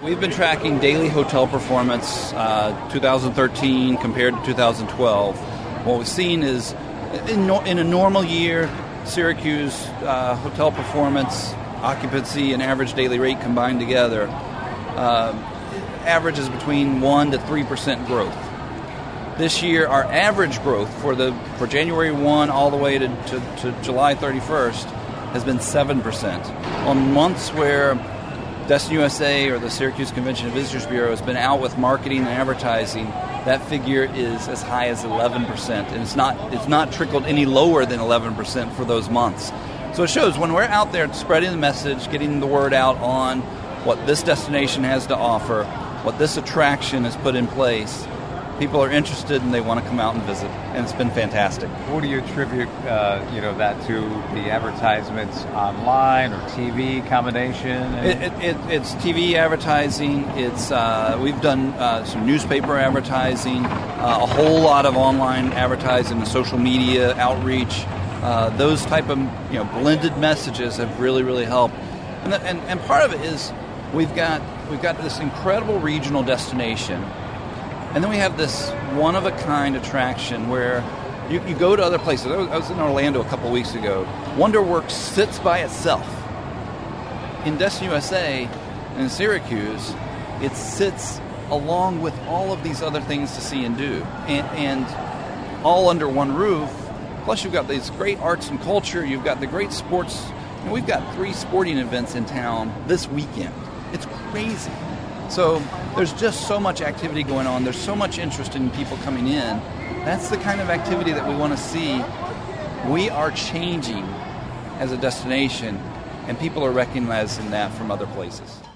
We've been tracking daily hotel performance, 2013 compared to 2012. What we've seen is, in a normal year, Syracuse hotel performance, occupancy, and average daily rate combined together averages between 1% to 3% growth. This year, our average growth for January 1 all the way to July 31st has been 7%. On months where Destin USA or the Syracuse Convention and Visitors Bureau has been out with marketing and advertising, that figure is as high as 11%, and it's not trickled any lower than 11% for those months. So it shows when we're out there spreading the message, getting the word out on what this destination has to offer, what this attraction has put in place, people are interested and they want to come out and visit, and it's been fantastic. What do you attribute, that to? The advertisements online or TV combination? It's TV advertising. It's we've done some newspaper advertising, a whole lot of online advertising and social media outreach. Those type of blended messages have really helped, and part of it is we've got this incredible regional destination. And then we have this one-of-a-kind attraction where you go to other places. I was in Orlando a couple weeks ago. WonderWorks sits by itself. In Destin USA and in Syracuse, it sits along with all of these other things to see and do. And all under one roof. Plus you've got these great arts and culture. You've got the great sports. We've got 3 sporting events in town this weekend. It's crazy. So there's just so much activity going on. There's so much interest in people coming in. That's the kind of activity that we want to see. We are changing as a destination, and people are recognizing that from other places.